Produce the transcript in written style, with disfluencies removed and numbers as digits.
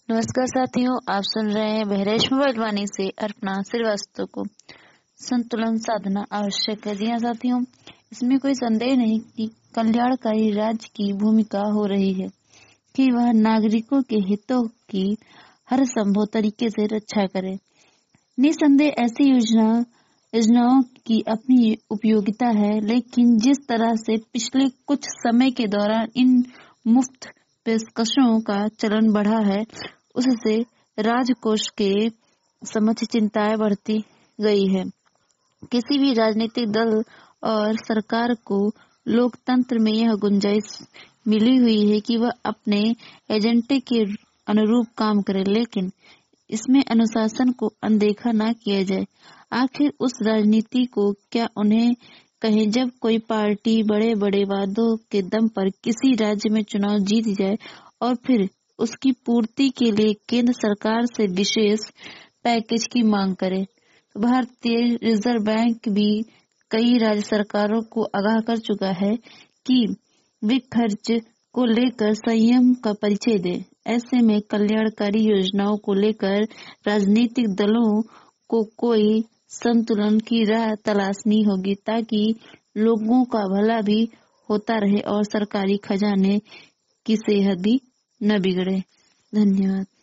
नमस्कार साथियों, आप सुन रहे हैं बहरेश मोबाइल वाणी से अर्पणा श्रीवास्तव को। संतुलन साधना आवश्यक है। जी हाँ साथियों, इसमें कोई संदेह नहीं कि कल्याणकारी राज्य की भूमिका हो रही है कि वह नागरिकों के हितों की हर संभव तरीके से रक्षा करे। निसंदेह ऐसी योजनाओं की अपनी उपयोगिता है, लेकिन जिस तरह से पिछले कुछ समय के दौरान इन मुफ्त पेशकशों का चलन बढ़ा है, उससे राजकोष के समक्ष चिंताएं बढ़ती गई है। किसी भी राजनीतिक दल और सरकार को लोकतंत्र में यह गुंजाइश मिली हुई है कि वह अपने एजेंडे के अनुरूप काम करे, लेकिन इसमें अनुशासन को अनदेखा न किया जाए। आखिर उस राजनीति को क्या उन्हें कहें जब कोई पार्टी बड़े बड़े वादों के दम पर किसी राज्य में चुनाव जीत जाए और फिर उसकी पूर्ति के लिए केंद्र सरकार से विशेष पैकेज की मांग करे। भारतीय रिजर्व बैंक भी कई राज्य सरकारों को आगाह कर चुका है कि वे खर्च को लेकर संयम का परिचय दे। ऐसे में कल्याणकारी योजनाओं को लेकर राजनीतिक दलों को कोई संतुलन की राह तलाशनी होगी, ताकि लोगों का भला भी होता रहे और सरकारी खजाने की सेहत भी न बिगड़े। धन्यवाद।